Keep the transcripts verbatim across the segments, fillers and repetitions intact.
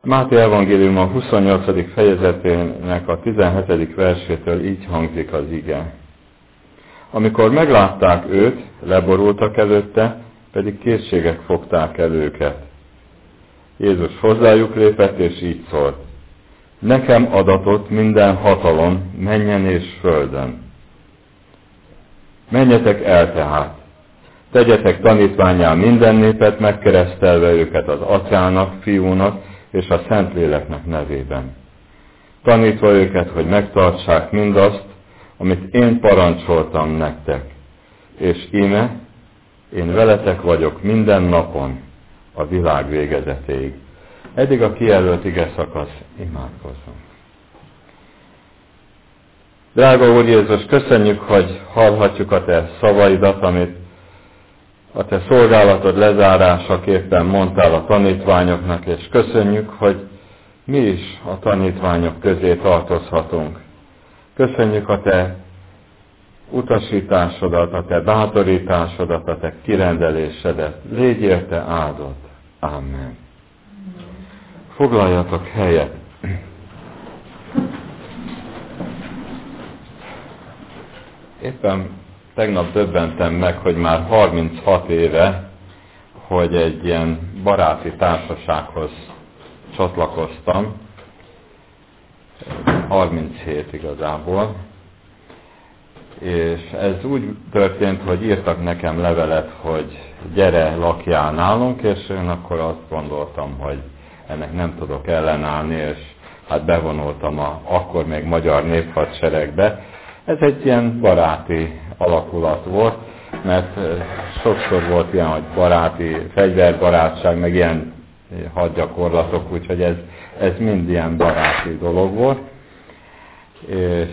Máté evangélium a huszonnyolcadik fejezetének a tizenhetedik versétől így hangzik az ige. Amikor meglátták őt, leborultak előtte, pedig készségek fogták el őket. Jézus hozzájuk lépett, és így szólt: nekem adatott minden hatalom mennyen és földön. Menjetek el tehát, tegyetek tanítvánnyá minden népet, megkeresztelve őket az Atyának, Fiúnak és a Szentléleknek nevében. Tanítva őket, hogy megtartsák mindazt, amit én parancsoltam nektek. És íme, én veletek vagyok minden napon, a világ végezetéig. Eddig a kijelölt ige szakasz, imádkozzunk. Drága Úr Jézus, köszönjük, hogy hallhatjuk a Te szavaidat, amit a Te szolgálatod lezárásaképpen mondtál a tanítványoknak, és köszönjük, hogy mi is a tanítványok közé tartozhatunk. Köszönjük a Te utasításodat, a Te bátorításodat, a Te kirendelésedet. Légy érte áldott. Amen. Foglaljatok helyet. Éppen tegnap döbbentem meg, hogy már harminchat éve, hogy egy ilyen baráti társasághoz csatlakoztam. harminchét igazából. És ez úgy történt, hogy írtak nekem levelet, hogy gyere, lakjál nálunk, és én akkor azt gondoltam, hogy ennek nem tudok ellenállni, és hát bevonultam a akkor még magyar néphadseregbe. Ez egy ilyen baráti alakulat volt, mert sokszor volt ilyen, hogy baráti, fegyverbarátság, meg ilyen hadgyakorlatok, úgyhogy ez, ez mind ilyen baráti dolog volt. És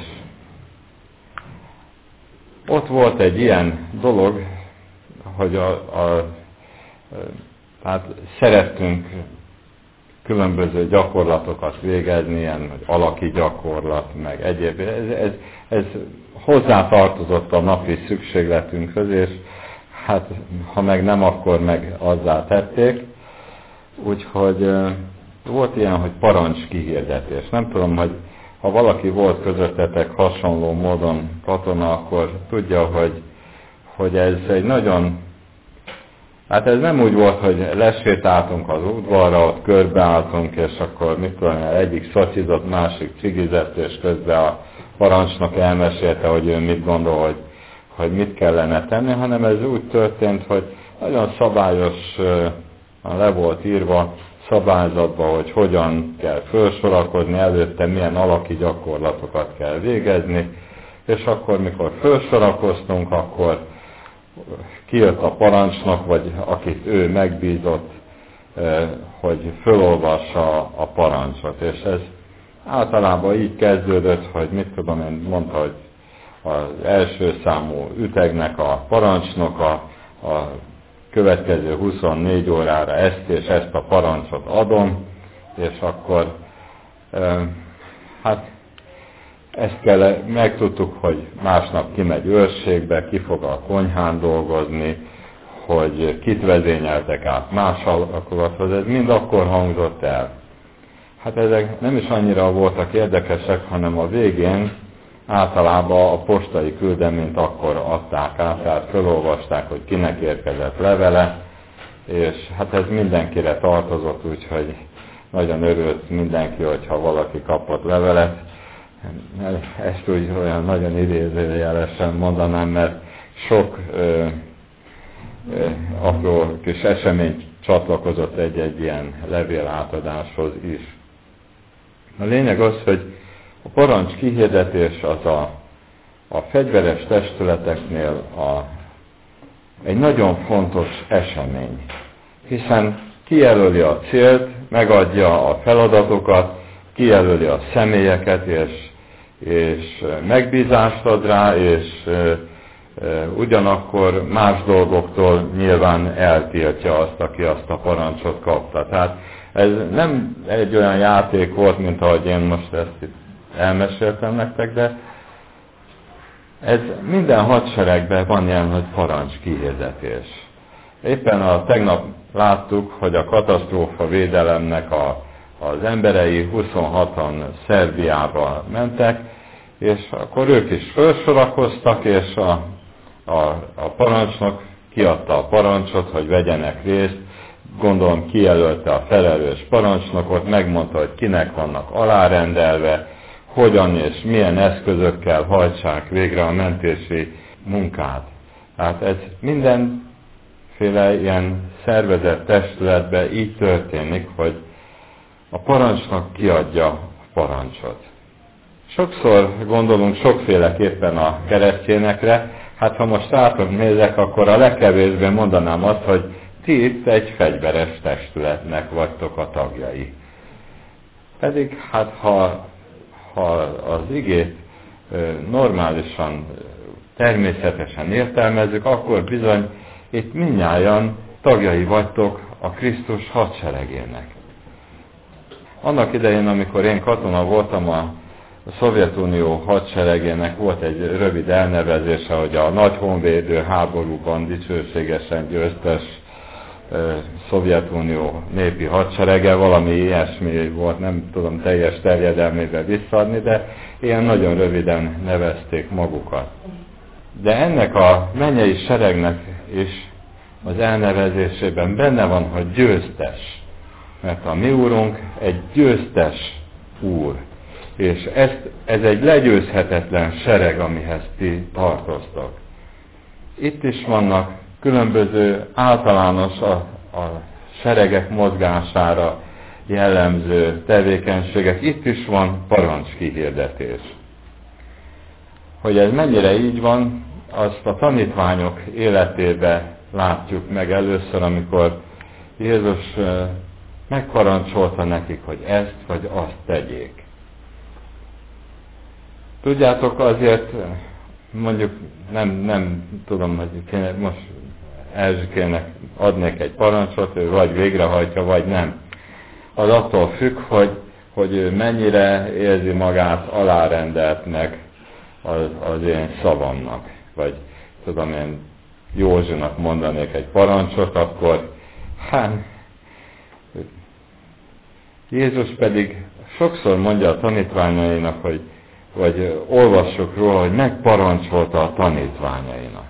ott volt egy ilyen dolog, hogy a, a, hát szerettünk különböző gyakorlatokat végezni, ilyen hogy alaki gyakorlat, meg egyéb. Ez, ez, ez hozzátartozott a napi szükségletünkhöz, és hát ha meg nem, akkor meg azzá tették. Úgyhogy volt ilyen, hogy parancs kihirdetés. Nem tudom, hogy ha valaki volt közöttetek hasonló módon katona, akkor tudja, hogy, hogy ez egy nagyon... Hát ez nem úgy volt, hogy lesétáltunk az udvarra, ott körbeálltunk, és akkor mit tudom, egyik szocizott, másik cigizett, és közben a parancsnok elmesélte, hogy ő mit gondol, hogy, hogy mit kellene tenni, hanem ez úgy történt, hogy nagyon szabályos, le volt írva szabályzatba, hogy hogyan kell felsorakozni, előtte milyen alaki gyakorlatokat kell végezni, és akkor, mikor felsorakoztunk, akkor kijött a parancsnok, vagy akit ő megbízott, hogy fölolvassa a parancsot. És ez általában így kezdődött, hogy mit tudom én, mondta, hogy az első számú ütegnek a parancsnoka a következő huszonnégy órára ezt és ezt a parancsot adom, és akkor hát ezt kell, megtudtuk, hogy másnap kimegy őrségbe, ki fog a konyhán dolgozni, hogy kit vezényeltek át más alakulathoz, ez mind akkor hangzott el. Hát ezek nem is annyira voltak érdekesek, hanem a végén általában a postai küldeményt akkor adták át, tehát felolvasták, hogy kinek érkezett levele, és hát ez mindenkire tartozott, úgyhogy nagyon örült mindenki, hogyha valaki kapott levelet. Ezt úgy olyan nagyon idézőjelesen mondanám, mert sok ö, ö, apró kis esemény csatlakozott egy-egy ilyen levélátadáshoz is. A lényeg az, hogy a parancs kihirdetés az a, a fegyveres testületeknél a, egy nagyon fontos esemény, hiszen kijelöli a célt, megadja a feladatokat, kijelöli a személyeket, és, és megbízást ad rá, és e, e, ugyanakkor más dolgoktól nyilván eltiltja azt, aki azt a parancsot kapta. Tehát ez nem egy olyan játék volt, mint ahogy én most ezt itt elmeséltem nektek, de ez minden hadseregben van ilyen, hogy parancs kihirdetés. Éppen a tegnap láttuk, hogy a katasztrófa védelemnek a az emberei, huszonhatan Szerbiába mentek, és akkor ők is felsorakoztak, és a, a, a parancsnok kiadta a parancsot, hogy vegyenek részt, gondolom kijelölte a felelős parancsnokot, megmondta, hogy kinek vannak alárendelve, hogyan és milyen eszközökkel hajtsák végre a mentési munkát. Tehát ez mindenféle ilyen szervezett testületben így történik, hogy a parancsnok kiadja a parancsot. Sokszor gondolunk sokféleképpen a keresztényekre, hát ha most rátok nézek, akkor a legkevésbé mondanám azt, hogy ti itt egy fegyveres testületnek vagytok a tagjai. Pedig hát ha, ha az igét normálisan, természetesen értelmezzük, akkor bizony itt mindnyájan tagjai vagytok a Krisztus hadseregének. Annak idején, amikor én katona voltam, a Szovjetunió hadseregének volt egy rövid elnevezése, hogy a nagy honvédő háborúban dicsőségesen győztes Szovjetunió népi hadserege, valami ilyesmi volt, nem tudom teljes terjedelmébe visszaadni, de ilyen nagyon röviden nevezték magukat. De ennek a mennyei seregnek is az elnevezésében benne van, hogy győztes. Mert a mi úrunk egy győztes úr. És ezt, ez egy legyőzhetetlen sereg, amihez ti tartoztok. Itt is vannak különböző általános a, a seregek mozgására jellemző tevékenységek. Itt is van parancskihirdetés. Hogy ez mennyire így van, azt a tanítványok életébe látjuk meg először, amikor Jézus megparancsolta nekik, hogy ezt vagy azt tegyék. Tudjátok, azért mondjuk nem, nem tudom, hogy kéne, most Erzsikének adnék egy parancsot, ő vagy végrehajtja, vagy nem. Az attól függ, hogy, hogy ő mennyire érzi magát alárendeltnek az, az én szavamnak. Vagy tudom, én Józsinak mondanék egy parancsot, akkor hát Jézus pedig sokszor mondja a tanítványainak, hogy vagy olvassuk róla, hogy megparancsolta a tanítványainak.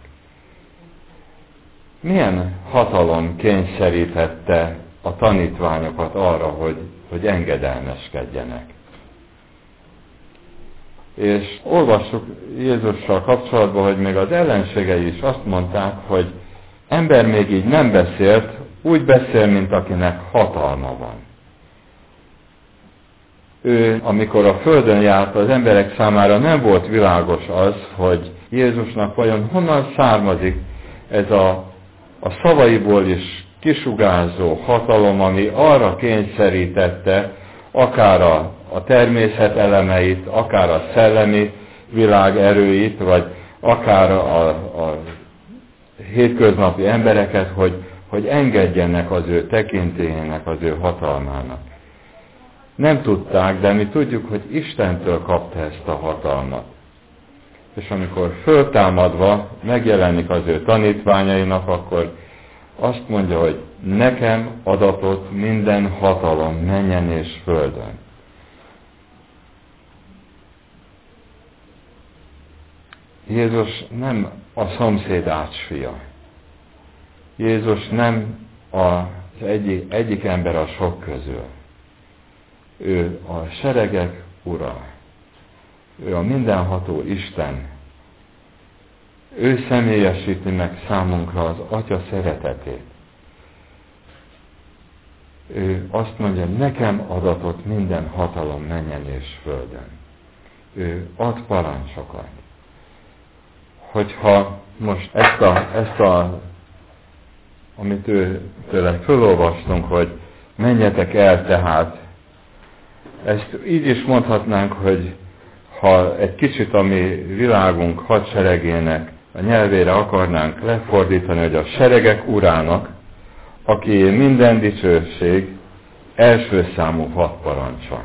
Milyen hatalom kényszerítette a tanítványokat arra, hogy, hogy engedelmeskedjenek. És olvassuk Jézussal kapcsolatban, hogy még az ellenségei is azt mondták, hogy ember még így nem beszélt, úgy beszél, mint akinek hatalma van. Ő, amikor a földön járt, az emberek számára nem volt világos az, hogy Jézusnak vajon honnan származik ez a, a szavaiból is kisugárzó hatalom, ami arra kényszerítette akár a, a természet elemeit, akár a szellemi világ erőit, vagy akár a, a hétköznapi embereket, hogy, hogy engedjenek az ő tekintélyének, az ő hatalmának. Nem tudták, de mi tudjuk, hogy Istentől kapta ezt a hatalmat. És amikor föltámadva megjelenik az ő tanítványainak, akkor azt mondja, hogy nekem adatott minden hatalom mennyen és földön. Jézus nem a szomszéd ácsfia. Jézus nem az egyik, egyik ember a sok közül. Ő a seregek ura. Ő a mindenható Isten. Ő személyesíti meg számunkra az Atya szeretetét. Ő azt mondja, nekem adatott minden hatalom mennyen és földön. Ő ad parancsokat. Hogyha most ezt a, ezt a amit ő tőle fölolvastunk, hogy menjetek el tehát, ezt így is mondhatnánk, hogy ha egy kicsit a mi világunk hadseregének a nyelvére akarnánk lefordítani, hogy a seregek urának, aki minden dicsőség, első számú hadparancsa.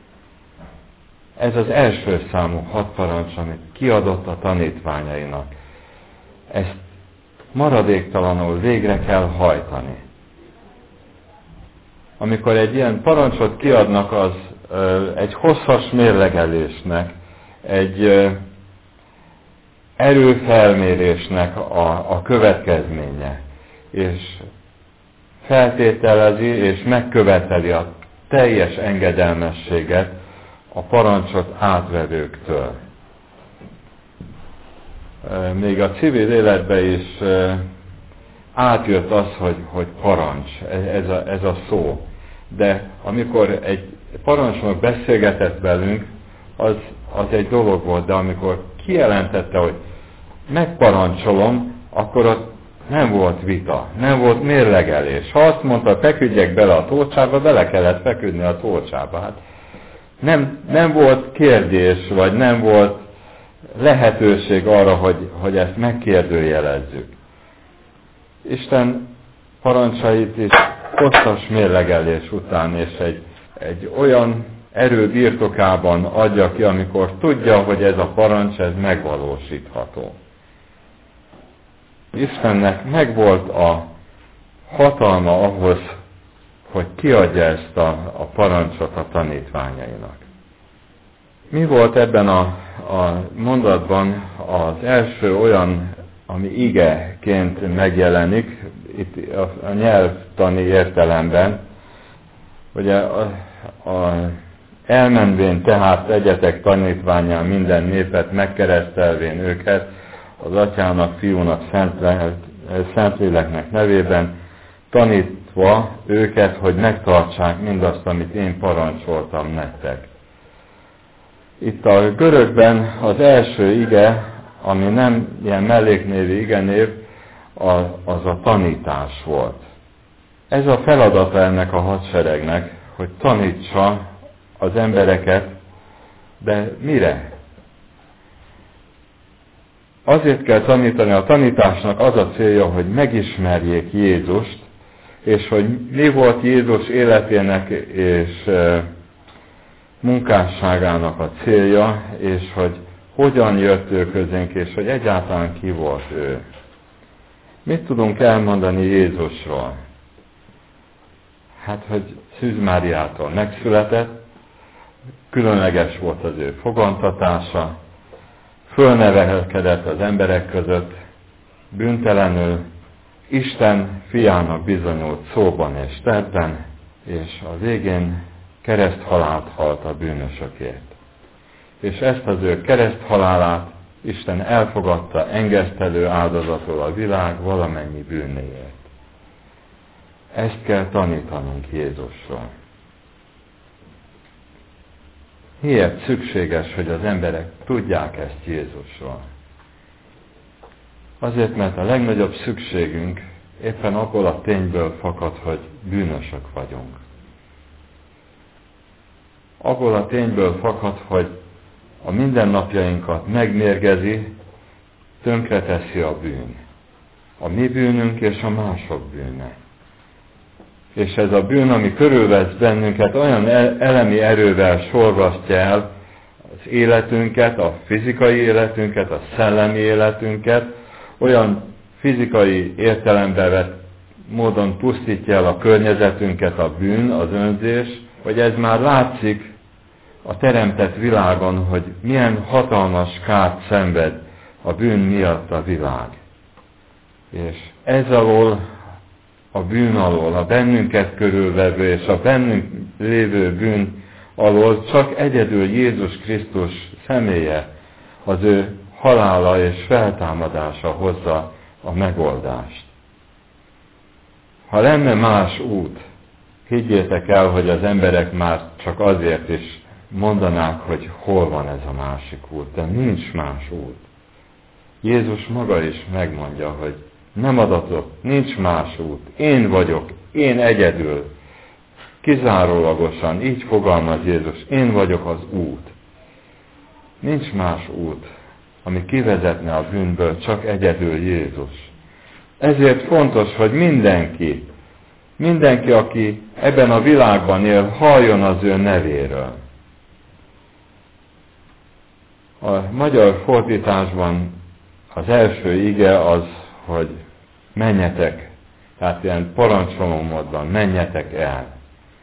Ez az első számú hadparancs, amit kiadott a tanítványainak. Ezt maradéktalanul végre kell hajtani. amikor egy ilyen parancsot kiadnak, az egy hosszas mérlegelésnek, egy erőfelmérésnek a, a következménye, és feltételezi és megköveteli a teljes engedelmességet a parancsot átvevőktől. Még a civil életben is átjött az, hogy, hogy parancs, ez a, ez a szó. De amikor egy parancsnok beszélgetett velünk, az, az egy dolog volt, de amikor kijelentette, hogy megparancsolom, akkor ott nem volt vita, nem volt mérlegelés. Ha azt mondta, feküdjek bele a tórcsába, bele kellett feküdni a tórcsába. Hát nem, nem volt kérdés, vagy nem volt lehetőség arra, hogy, hogy ezt megkérdőjelezzük. Isten parancsait is hosszas mérlegelés után, és egy, egy olyan erő birtokában adja ki, amikor tudja, hogy ez a parancs, ez megvalósítható. Istennek megvolt a hatalma ahhoz, hogy kiadja ezt a, a parancsot a tanítványainak. Mi volt ebben a, a mondatban az első olyan, ami igeként megjelenik, itt a, a nyelvtani értelemben, hogy a, a, elmenvén tehát egyetek tanítvánnyal minden népet, megkeresztelvén őket, az Atyának, Fiúnak, Szentléleknek nevében, tanítva őket, hogy megtartsák mindazt, amit én parancsoltam nektek. Itt a görögben az első ige, ami nem ilyen melléknévi igenév, az a tanítás volt. Ez a feladata ennek a hadseregnek, hogy tanítsa az embereket, de mire? Azért kell tanítani, a tanításnak az a célja, hogy megismerjék Jézust, és hogy mi volt Jézus életének és munkásságának a célja, és hogy hogyan jött ő közénk, és hogy egyáltalán ki volt ő. Mit tudunk elmondani Jézusról? Hát, hogy Szűz Máriától megszületett, különleges volt az ő fogantatása, fölnevelkedett az emberek között, bűntelenül, Isten fiának bizonyult szóban és tettben, és a végén kereszthalált halt a bűnösökért. És ezt az ő kereszthalálát Isten elfogadta engesztelő áldozatul a világ valamennyi bűnéért. Ezt kell tanítanunk Jézusról. Miért szükséges, hogy az emberek tudják ezt Jézusról? Azért, mert a legnagyobb szükségünk éppen abból a tényből fakad, hogy bűnösök vagyunk. Abból a tényből fakad, hogy a mindennapjainkat megmérgezi, tönkreteszi a bűn. A mi bűnünk és a mások bűne. És ez a bűn, ami körülvesz bennünket, olyan elemi erővel sorvasztja el az életünket, a fizikai életünket, a szellemi életünket, olyan fizikai értelembe vett módon pusztítja el a környezetünket a bűn, az önzés, hogy ez már látszik a teremtett világon, hogy milyen hatalmas kárt szenved a bűn miatt a világ. És ez alól, a bűn alól, a bennünket körülvevő és a bennünk lévő bűn alól csak egyedül Jézus Krisztus személye, az ő halála és feltámadása hozza a megoldást. Ha lenne más út, higgyétek el, hogy az emberek már csak azért is mondanák, hogy hol van ez a másik út, de nincs más út. Jézus maga is megmondja, hogy nem adatok, nincs más út, én vagyok, én egyedül, kizárólagosan, így fogalmaz Jézus, én vagyok az út. Nincs más út, ami kivezetne a bűnből, csak egyedül Jézus. Ezért fontos, hogy mindenki, mindenki, aki ebben a világban él, halljon az ő nevéről. A magyar fordításban az első ige az, hogy menjetek, tehát ilyen parancsoló módban, menjetek el.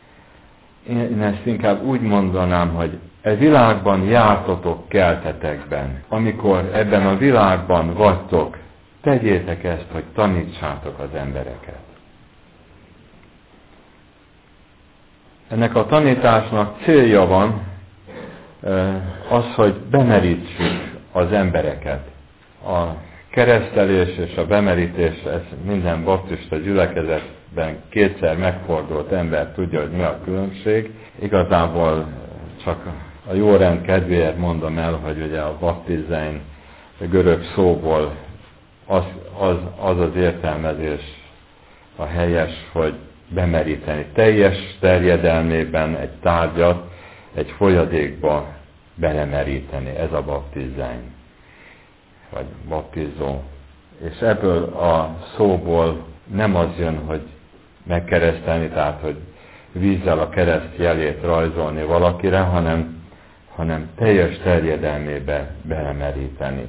én ezt inkább úgy mondanám, hogy e világban jártatok keltetekben. Amikor ebben a világban vagytok, tegyétek ezt, hogy tanítsátok az embereket. Ennek a tanításnak célja van az, hogy bemerítsük az embereket. A keresztelés és a bemerítés, ez minden baptista gyülekezetben kétszer megfordult ember tudja, hogy mi a különbség. Igazából csak a jó rend kedvéért mondom el, hogy ugye a baptizein görög szóból az az, az az értelmezés a helyes, hogy bemeríteni. Teljes terjedelmében egy tárgyat egy folyadékba belemeríteni. Ez a baptizein, vagy baptizó. És ebből a szóból nem az jön, hogy megkeresztelni, tehát hogy vízzel a kereszt jelét rajzolni valakire, hanem, hanem teljes terjedelmébe belemeríteni.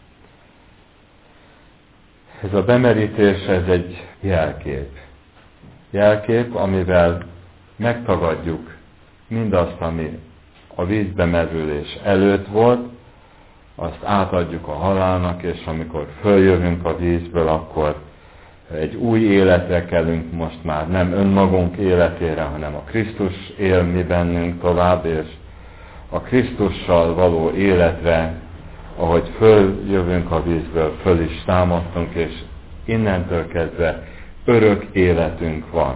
Ez a bemerítés, ez egy jelkép. Jelkép, amivel megtagadjuk mindazt, ami a vízbemerülés előtt volt, azt átadjuk a halálnak, és amikor följövünk a vízből, akkor egy új életre kelünk most már, nem önmagunk életére, hanem a Krisztus él mi bennünk tovább, és a Krisztussal való életre, ahogy följövünk a vízből, föl is támadtunk, és innentől kezdve örök életünk van.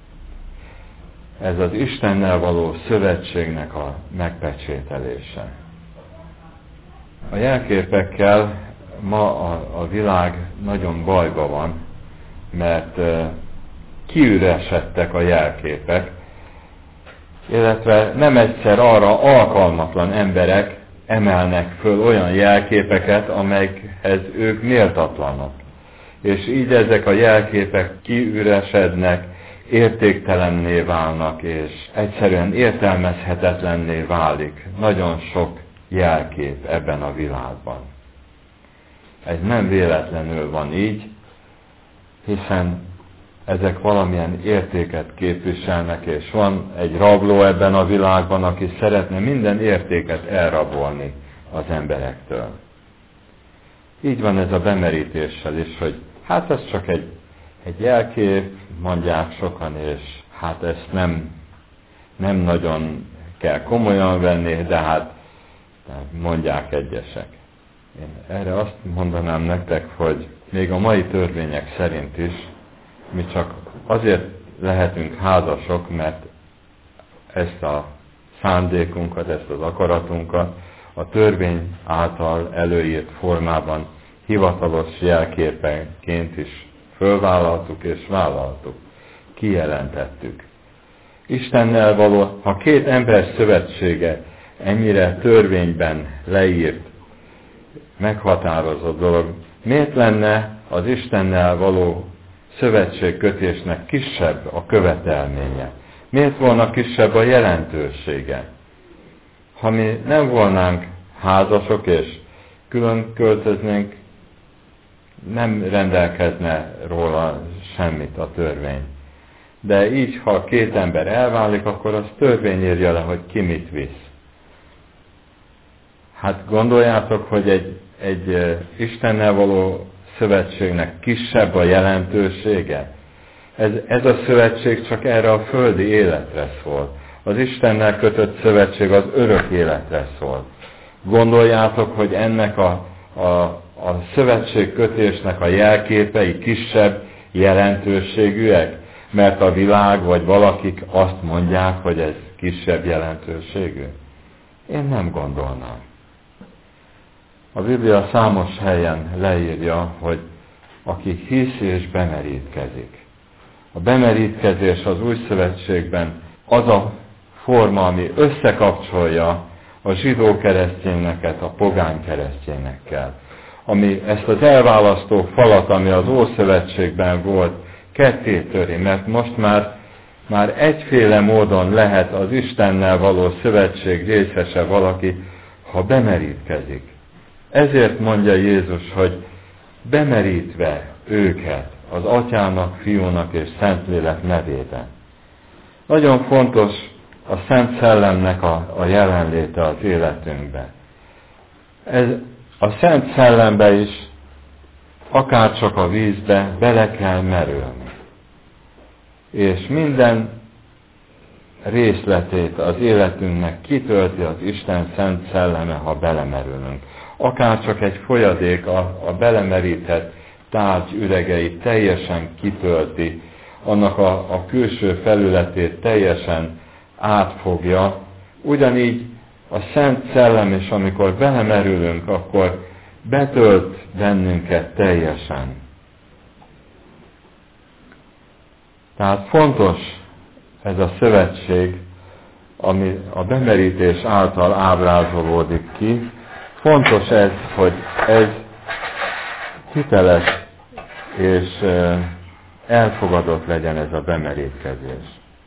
Ez az Istennel való szövetségnek a megpecsételése. A jelképekkel ma a, a világ nagyon bajba van, mert uh, kiüresedtek a jelképek, illetve nem egyszer arra alkalmatlan emberek emelnek föl olyan jelképeket, amelyekhez ők méltatlanok. És így ezek a jelképek kiüresednek, értéktelenné válnak, és egyszerűen értelmezhetetlenné válik nagyon sok jelkép ebben a világban. Ez nem véletlenül van így, hiszen ezek valamilyen értéket képviselnek, és van egy rabló ebben a világban, aki szeretne minden értéket elrabolni az emberektől. Így van ez a bemerítéssel is, hogy hát ez csak egy, egy jelkép, mondják sokan, és hát ezt nem, nem nagyon kell komolyan venni, de hát mondják egyesek. Én erre azt mondanám nektek, hogy még a mai törvények szerint is mi csak azért lehetünk házasok, mert ezt a szándékunkat, ezt az akaratunkat a törvény által előírt formában hivatalos jelképenként is fölvállaltuk és vállaltuk, kijelentettük. Istennel való, ha két ember szövetsége ennyire törvényben leírt, meghatározott dolog, miért lenne az Istennel való szövetségkötésnek kisebb a követelménye? Miért volna kisebb a jelentősége? Ha mi nem volnánk házasok és külön költöznénk, nem rendelkezne róla semmit a törvény. De így, ha két ember elválik, akkor az törvény írja le, hogy ki mit visz. Hát gondoljátok, hogy egy, egy Istennel való szövetségnek kisebb a jelentősége? Ez, ez a szövetség csak erre a földi életre szól. Az Istennel kötött szövetség az örök életre szól. Gondoljátok, hogy ennek a, a, a szövetségkötésnek a jelképei kisebb jelentőségűek? Mert a világ vagy valakik azt mondják, hogy ez kisebb jelentőségű? Én nem gondolnám. A Biblia számos helyen leírja, hogy aki hisz és bemerítkezik. A bemerítkezés az új szövetségben az a forma, ami összekapcsolja a zsidó keresztényeket a pogány keresztényekkel. Ami ezt az elválasztó falat, ami az Ószövetségben volt, ketté töri, mert most már, már egyféle módon lehet az Istennel való szövetség részese valaki, ha bemerítkezik. Ezért mondja Jézus, hogy bemerítve őket az Atyának, Fiúnak és Szentlélek nevében. Nagyon fontos a Szent Szellemnek a, a jelenléte az életünkben. Ez a Szent Szellembe is, akárcsak a vízbe bele kell merülni. És minden részletét az életünknek kitölti az Isten Szent Szelleme, ha belemerülünk. Akárcsak egy folyadék a, a belemerített tárgy üregeit teljesen kitölti, annak a, a külső felületét teljesen átfogja, ugyanígy a Szent Szellem is, amikor belemerülünk, akkor betölt bennünket teljesen. Tehát fontos ez a szövetség, ami a bemerítés által ábrázolódik ki. Fontos ez, hogy ez hiteles és elfogadott legyen ez a bemerítkezés.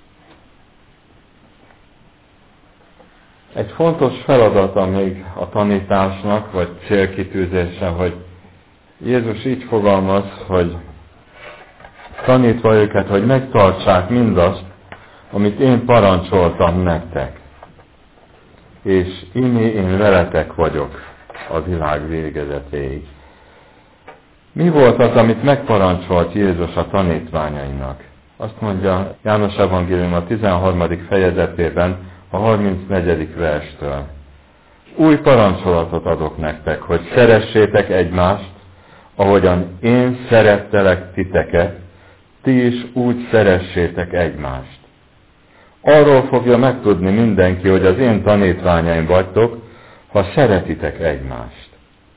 Egy fontos feladata még a tanításnak, vagy célkitűzése, hogy Jézus így fogalmaz, hogy tanítva őket, hogy megtartsák mindazt, amit én parancsoltam nektek. És imi én veletek vagyok a világ végezetéig. Mi volt az, amit megparancsolt Jézus a tanítványainak? Azt mondja János Evangélium a tizenharmadik fejezetében, a harmincnegyedik verstől. Új parancsolatot adok nektek, hogy szeressétek egymást, ahogyan én szerettelek titeket, ti is úgy szeressétek egymást. Arról fogja megtudni mindenki, hogy az én tanítványaim vagytok, ha szeretitek egymást.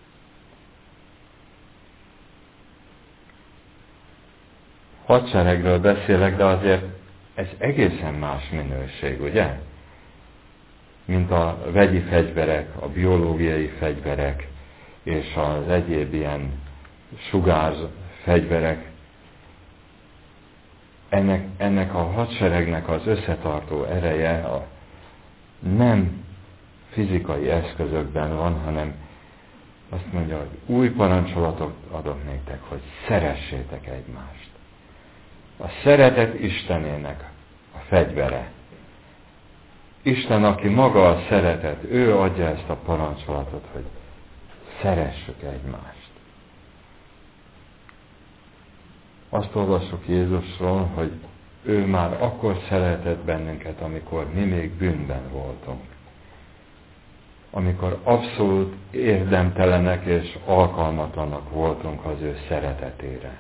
Hadseregről beszélek, de azért ez egészen más minőség, ugye? Mint a vegyi fegyverek, a biológiai fegyverek és az egyéb ilyen sugárs fegyverek. Ennek, ennek a hadseregnek az összetartó ereje a nem fizikai eszközökben van, hanem azt mondja, hogy új parancsolatot adok nektek, hogy szeressétek egymást. A szeretet Istenének a fegyvere. Isten, aki maga a szeretet, ő adja ezt a parancsolatot, hogy szeressük egymást. Azt olvassuk Jézusról, hogy ő már akkor szeretett bennünket, amikor mi még bűnben voltunk. Amikor abszolút érdemtelenek és alkalmatlanak voltunk az ő szeretetére.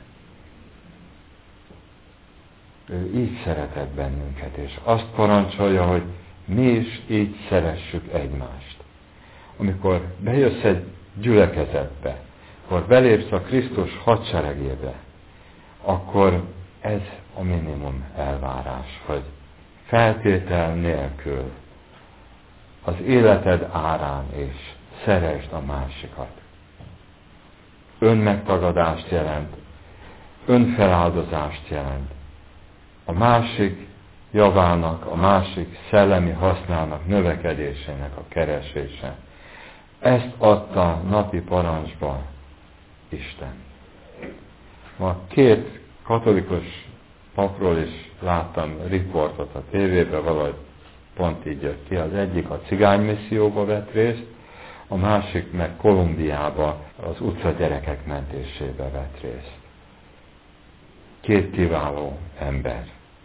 Ő így szeretett bennünket, és azt parancsolja, hogy mi is így szeressük egymást. Amikor bejössz egy gyülekezetbe, akkor belépsz a Krisztus hadseregébe, akkor ez a minimum elvárás, hogy feltétel nélkül az életed árán és szeresd a másikat. Önmegtagadást jelent, önfeláldozást jelent. A másik javának, a másik szellemi hasznának, növekedésének a keresése. Ezt adta napi parancsba Isten. Ma két katolikus papról is láttam riportot a tévében, valahogy pont így jött ki. Az egyik a cigánymisszióba vett részt, a másik meg Kolumbiába az utca gyerekek mentésébe vett részt. Két kiváló ember.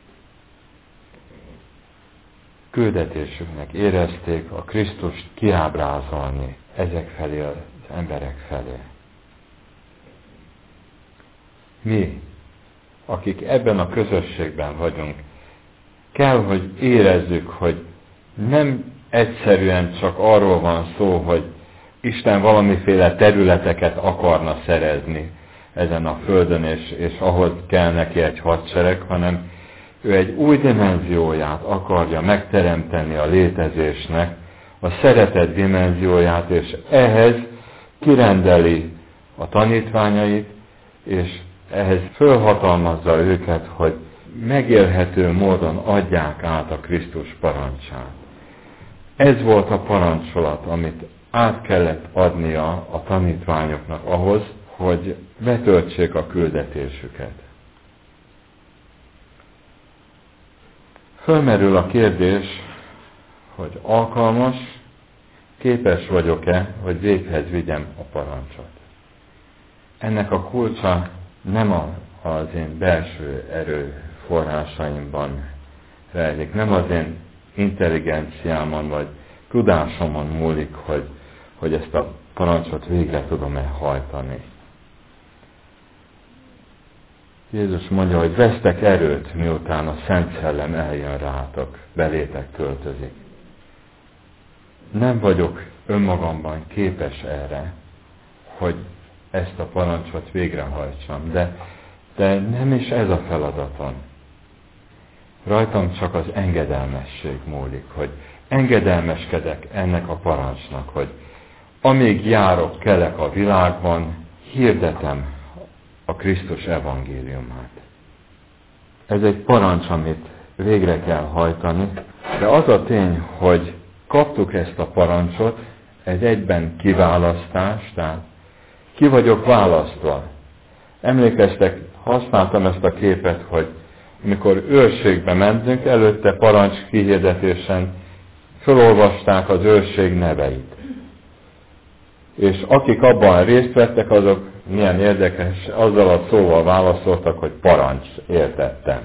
Küldetésüknek érezték a Krisztust kiábrázolni ezek felé, az emberek felé. Mi, akik ebben a közösségben vagyunk, kell, hogy érezzük, hogy nem egyszerűen csak arról van szó, hogy Isten valamiféle területeket akarna szerezni ezen a földön, és, és ahhoz kell neki egy hadsereg, hanem ő egy új dimenzióját akarja megteremteni a létezésnek, a szeretet dimenzióját, és ehhez kirendeli a tanítványait, és ehhez fölhatalmazza őket, hogy megélhető módon adják át a Krisztus parancsát. Ez volt a parancsolat, amit át kellett adnia a tanítványoknak ahhoz, hogy betöltsék a küldetésüket. Fölmerül a kérdés, hogy alkalmas, képes vagyok-e, hogy véghez vigyem a parancsot. Ennek a kulcsa nem a, az én belső erőforrásaimban rejlik, nem az én intelligenciámon vagy tudásomon múlik, hogy, hogy ezt a parancsot végre tudom-e hajtani. Jézus mondja, hogy vesztek erőt, miután a Szent Szellem eljön rátok, belétek költözik. Nem vagyok önmagamban képes erre, hogy ezt a parancsot végrehajtsam, de, de nem is ez a feladatom. Rajtam csak az engedelmesség múlik, hogy engedelmeskedek ennek a parancsnak, hogy amíg járok, kelek a világban, hirdetem a Krisztus evangéliumát. Ez egy parancs, amit végre kell hajtani, de az a tény, hogy kaptuk ezt a parancsot, egy egyben kiválasztás, tehát ki vagyok választva. Emlékeztek, használtam ezt a képet, hogy amikor őrségbe mentünk, előtte parancs kihirdetésen felolvasták az őrség neveit. És akik abban részt vettek, azok milyen érdekes, azzal a szóval válaszoltak, hogy parancs, értettem.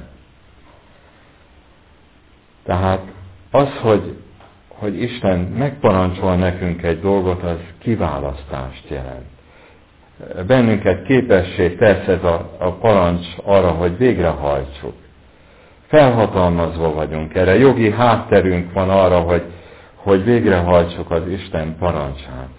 Tehát az, hogy, hogy Isten megparancsol nekünk egy dolgot, az kiválasztást jelent. Bennünket képessé tesz ez a, a parancs arra, hogy végrehajtsuk. Felhatalmazva vagyunk erre, jogi hátterünk van arra, hogy, hogy végrehajtsuk az Isten parancsát.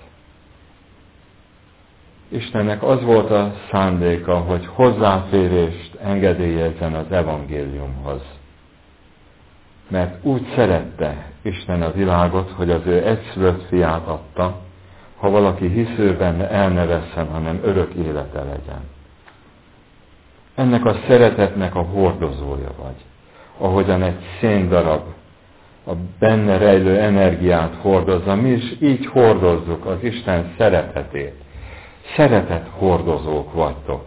Istennek az volt a szándéka, hogy hozzáférést engedélyezzen az evangéliumhoz. Mert úgy szerette Isten a világot, hogy az ő egyszülött fiát adta, ha valaki hisző benne, el ne vesszen, hanem örök élete legyen. Ennek a szeretetnek a hordozója vagy. Ahogyan egy széndarab a benne rejlő energiát hordozza, mi is így hordozzuk az Isten szeretetét. Szeretet hordozók vagytok.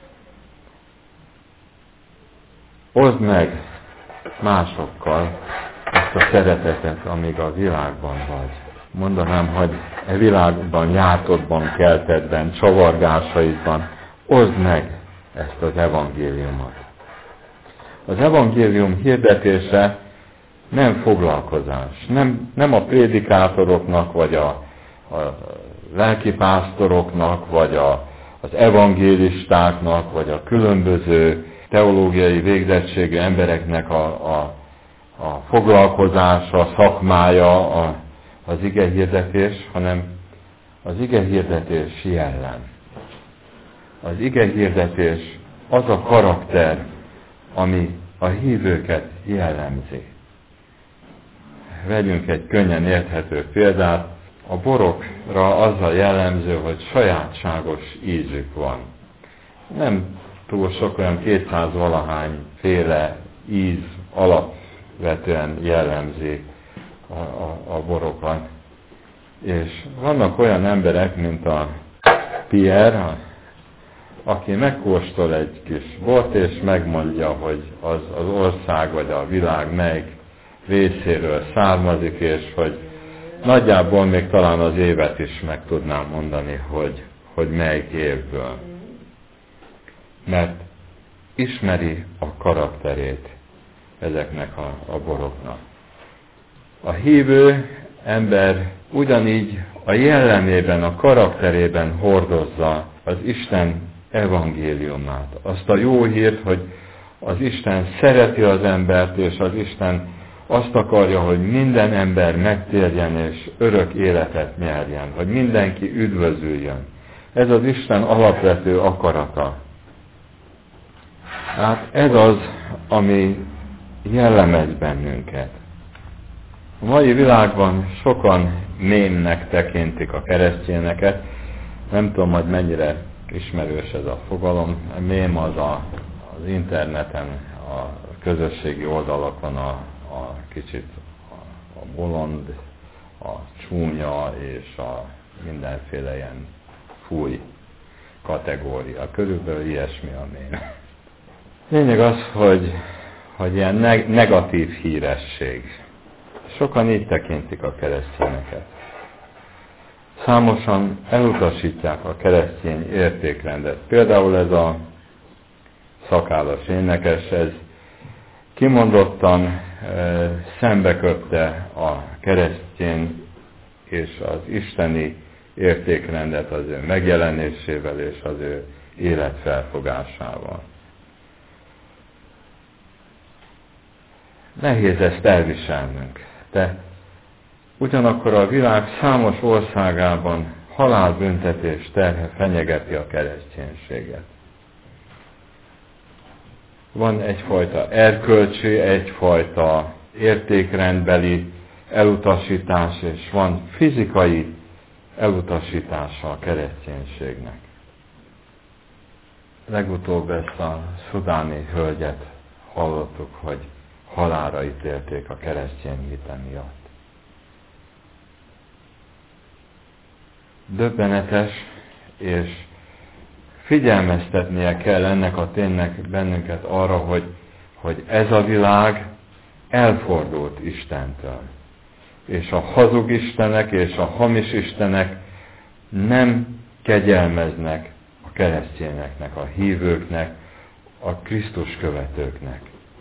Oszd meg másokkal ezt a szeretetet, amíg a világban vagy. Mondanám, hogy e világban, jártodban, keltedben, csavargásaidban oszd meg ezt az evangéliumot. Az evangélium hirdetése nem foglalkozás, nem, nem a prédikátoroknak, vagy a, a lelkipásztoroknak, vagy a, az evangélistáknak, vagy a különböző teológiai végzettségű embereknek a, a, a foglalkozása, szakmája a, az igehirdetés, hanem az igehirdetés jellem. Az igehirdetés az a karakter, ami a hívőket jellemzi. Vegyünk egy könnyen érthető példát. A borokra az a jellemző, hogy sajátságos ízük van. Nem túl sok, olyan kétszáz valahány féle íz alapvetően jellemzi a, a, a borokat. És vannak olyan emberek, mint a Pierre, aki megkóstol egy kis bort, és megmondja, hogy az, az ország vagy a világ melyik részéről származik, és hogy nagyjából még talán az évet is meg tudnám mondani, hogy, hogy melyik évből. Mert ismeri a karakterét ezeknek a, a boroknak. A hívő ember ugyanígy a jellemében, a karakterében hordozza az Isten evangéliumát. Azt a jó hírt, hogy az Isten szereti az embert, és az Isten azt akarja, hogy minden ember megtérjen és örök életet nyerjen, hogy mindenki üdvözüljön. Ez az Isten alapvető akarata. Hát ez az, ami jellemez bennünket. A mai világban sokan mémnek tekintik a keresztényeket. Nem tudom, hogy mennyire ismerős ez a fogalom. A mém az a, az interneten, a közösségi oldalakon a, a kicsit a, a bolond, a csúnya és a mindenféle ilyen fúj kategória. Körülbelül ilyesmi a mém. Lényeg az, hogy, hogy ilyen neg- negatív híresség. Sokan így tekintik a keresztényeket. Számosan elutasítják a keresztény értékrendet. Például ez a szakállas énekes, ez kimondottan e, szembeköpte a keresztény és az isteni értékrendet az ő megjelenésével és az ő életfelfogásával. Nehéz ezt elviselnünk, de ugyanakkor a világ számos országában halálbüntetés terhe fenyegeti a kereszténységet. Van egyfajta erkölcsi, egyfajta értékrendbeli elutasítás, és van fizikai elutasítása a kereszténységnek. Legutóbb ezt a szudáni hölgyet hallottuk, hogy halálra ítélték a keresztény hite miatt. Döbbenetes, és figyelmeztetnie kell ennek a ténynek bennünket arra, hogy, hogy ez a világ elfordult Istentől. És a hazug istenek és a hamis istenek nem kegyelmeznek a keresztényeknek, a hívőknek, a Krisztus követőknek.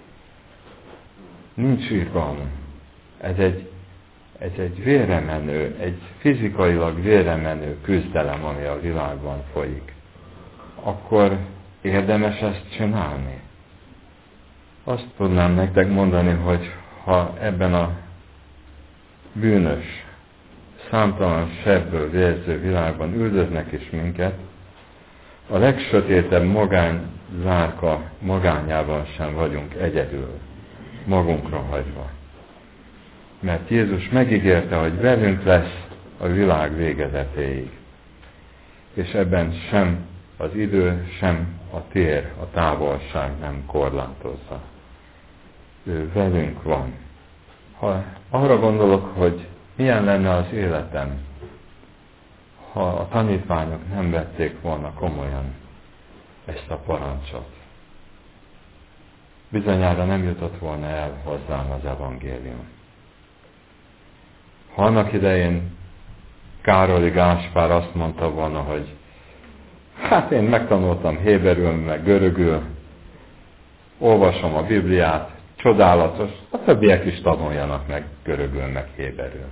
Nincs irgalom. Ez egy, ez egy vérremenő, egy fizikailag vérremenő küzdelem, ami a világban folyik. Akkor érdemes ezt csinálni? Azt tudnám nektek mondani, hogy ha ebben a bűnös, számtalan sebből vérző világban üldöznek is minket, a legsötétebb magányzárka magányában sem vagyunk egyedül, magunkra hagyva. Mert Jézus megígérte, hogy velünk lesz a világ végezetéig. És ebben sem az idő, sem a tér, a távolság nem korlátozza. Ő velünk van. Ha arra gondolok, hogy milyen lenne az életem, ha a tanítványok nem vették volna komolyan ezt a parancsot, bizonyára nem jutott volna el hozzám az evangélium. Ha annak idején Károli Gáspár azt mondta volna, hogy hát én megtanultam héberül, meg görögül, olvasom a Bibliát, csodálatos, a többiek is tanuljanak meg görögül, meg héberül.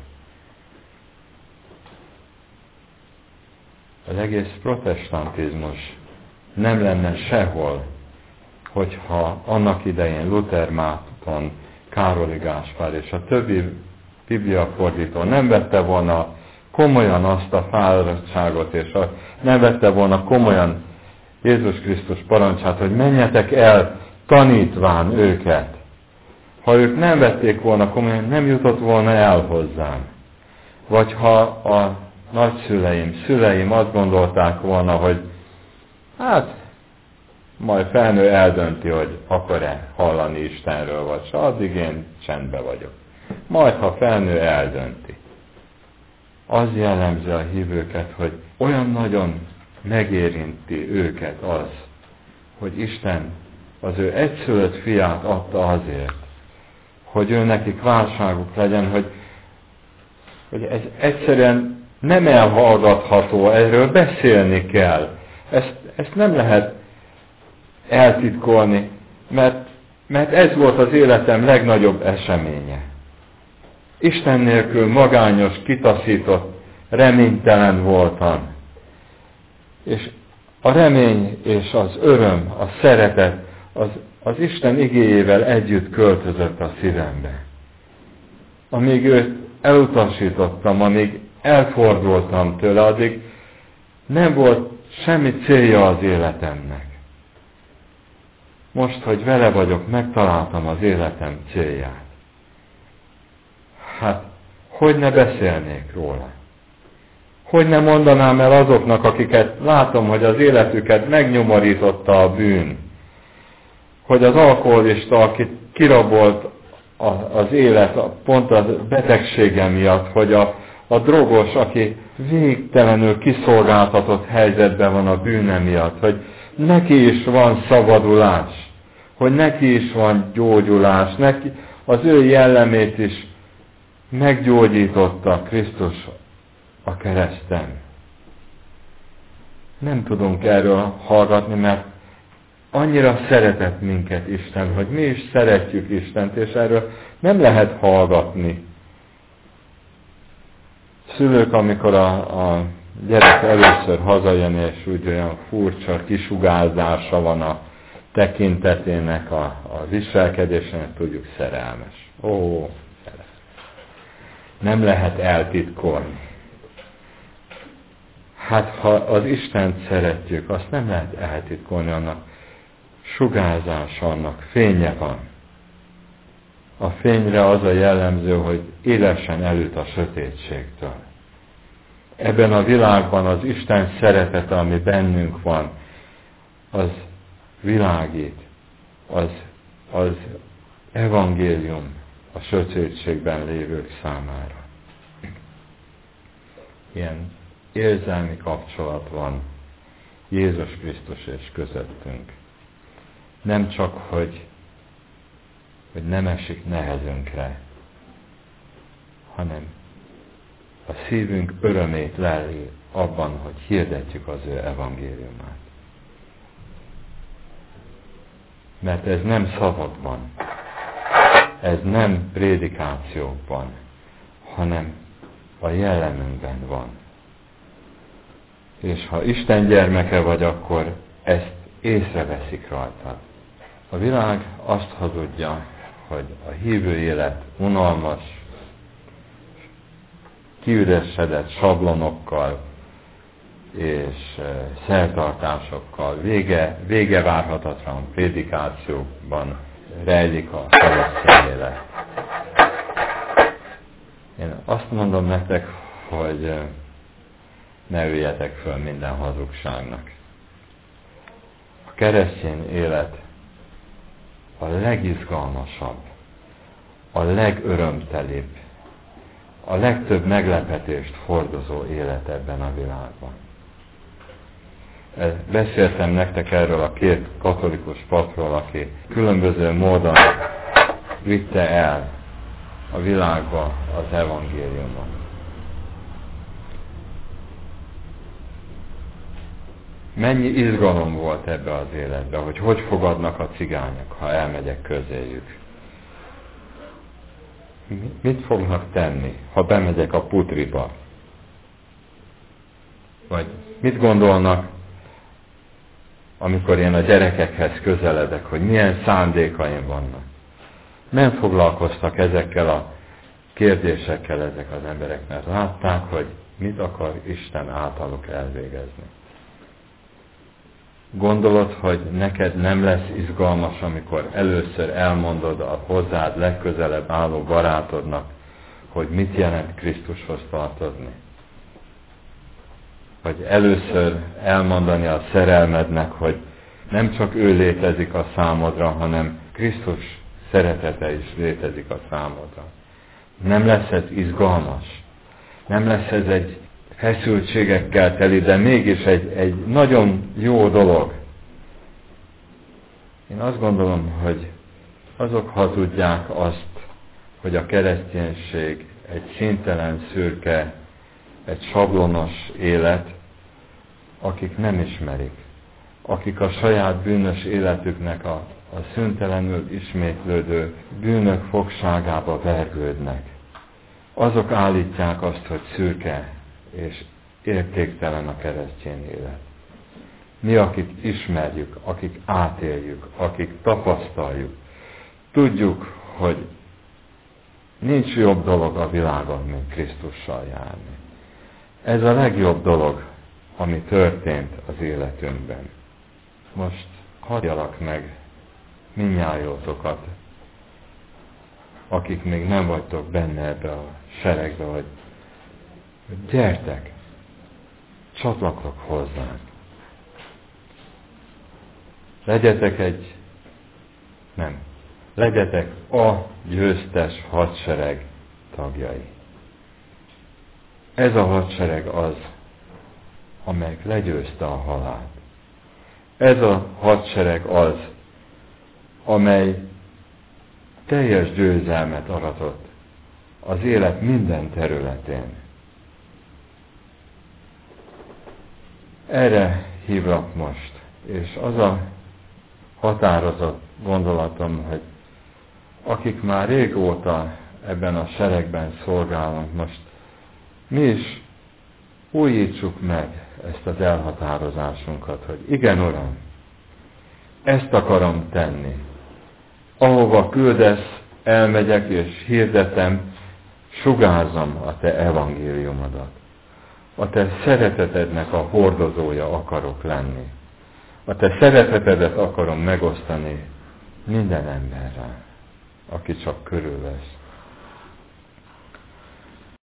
Az egész protestantizmus nem lenne sehol, hogyha annak idején Luther Márton, Károli Gáspár és a többi bibliafordító nem vette volna komolyan azt a fáradtságot, és a, nem vette volna komolyan Jézus Krisztus parancsát, hogy menjetek el, tanítván őket. Ha ők nem vették volna komolyan, nem jutott volna el hozzám. Vagy ha a nagyszüleim, szüleim azt gondolták volna, hogy hát majd felnő eldönti, hogy akar-e hallani Istenről, vagy se, addig én csendbe vagyok. Majd, ha felnő eldönti. Az jellemzi a hívőket, hogy olyan nagyon megérinti őket az, hogy Isten az ő egyszülött fiát adta azért, hogy ő nekik válságuk legyen, hogy, hogy ez egyszerűen nem elhallgatható, erről beszélni kell. Ezt, ezt nem lehet eltitkolni, mert, mert ez volt az életem legnagyobb eseménye. Isten nélkül magányos, kitaszított, reménytelen voltam. És a remény és az öröm, a szeretet, az, az Isten igéjével együtt költözött a szívembe. Amíg őt elutasítottam, amíg elfordultam tőle, addig nem volt semmi célja az életemnek. Most, hogy vele vagyok, megtaláltam az életem célját. Hát, hogy ne beszélnék róla? Hogy ne mondanám el azoknak, akiket látom, hogy az életüket megnyomorította a bűn? Hogy az alkoholista, akit kirabolt az élet pont a betegsége miatt, hogy a, a drogos, aki végtelenül kiszolgáltatott helyzetben van a bűne miatt, hogy neki is van szabadulás, hogy neki is van gyógyulás, neki az ő jellemét is meggyógyította Krisztus a kereszten. Nem tudunk erről hallgatni, mert annyira szeretett minket Isten, hogy mi is szeretjük Istent, és erről nem lehet hallgatni. Szülők, amikor a, a gyerek először hazajön, és úgy olyan furcsa kisugárzása van a tekintetének, a, a viselkedésének, tudjuk, szerelmes. Ó, szerelmes. Nem lehet eltitkolni. Hát, ha az Istent szeretjük, azt nem lehet eltitkolni, annak sugárzása, annak fénye van. A fényre az a jellemző, hogy élesen elüt a sötétségtől. Ebben a világban az Isten szeretete, ami bennünk van, az világít, az, az evangélium a sötétségben lévők számára. Ilyen érzelmi kapcsolat van Jézus Krisztus és közöttünk. Nem csak, hogy, hogy nem esik nehezünkre, hanem a szívünk örömét leli abban, hogy hirdetjük az ő evangéliumát. Mert ez nem szavakban, ez nem prédikációkban, hanem a jellemünkben van. És ha Isten gyermeke vagy, akkor ezt észreveszik rajtad. A világ azt hazudja, hogy a hívő élet unalmas, kiüresedett sablonokkal és szertartásokkal, vége, vége várhatatlan prédikációkban rejlik a keresztény élet. Én azt mondom nektek, hogy ne üljetek föl minden hazugságnak. A keresztény élet a legizgalmasabb, a legörömtelibb, a legtöbb meglepetést hordozó élet ebben a világban. Beszéltem nektek erről a két katolikus papról, aki különböző módon vitte el a világba az evangéliumot. Mennyi izgalom volt ebbe az életbe, hogy hogy fogadnak a cigányok, ha elmegyek közéjük. Mit fognak tenni, ha bemegyek a putriba? Vagy mit gondolnak, amikor én a gyerekekhez közeledek, hogy milyen szándékaim vannak? Nem foglalkoztak ezekkel a kérdésekkel ezek az emberek, mert látták, hogy mit akar Isten általuk elvégezni. Gondolod, hogy neked nem lesz izgalmas, amikor először elmondod a hozzád legközelebb álló barátodnak, hogy mit jelent Krisztushoz tartozni? Vagy először elmondani a szerelmednek, hogy nem csak ő létezik a számodra, hanem Krisztus szeretete is létezik a számodra. Nem lesz ez izgalmas. Nem lesz ez egy feszültségekkel teli, de mégis egy, egy nagyon jó dolog. Én azt gondolom, hogy azok hazudják azt, hogy a kereszténység egy színtelen, szürke, egy sablonos élet, akik nem ismerik, akik a saját bűnös életüknek a, a szüntelenül ismétlődő bűnök fogságába vergődnek. Azok állítják azt, hogy szürke és értéktelen a keresztény élet. Mi, akik ismerjük, akik átéljük, akik tapasztaljuk, tudjuk, hogy nincs jobb dolog a világon, mint Krisztussal járni. Ez a legjobb dolog, ami történt az életünkben. Most hagyjalak meg mindnyájótokat, akik még nem vagytok benne ebbe a seregbe, hogy gyertek, csatlakozok hozzánk. Legyetek egy, nem, legyetek a győztes hadsereg tagjai. Ez a hadsereg az, amely legyőzte a halált. Ez a hadsereg az, amely teljes győzelmet aratott az élet minden területén. Erre hívlak most, és az a határozott gondolatom, hogy akik már régóta ebben a seregben szolgálunk, most mi is újítsuk meg ezt az elhatározásunkat, hogy igen, Uram, ezt akarom tenni. Ahova küldesz, elmegyek és hirdetem, sugárzom a Te evangéliumodat. A Te szeretetednek a hordozója akarok lenni. A Te szeretetedet akarom megosztani minden emberrel, aki csak körülvesz.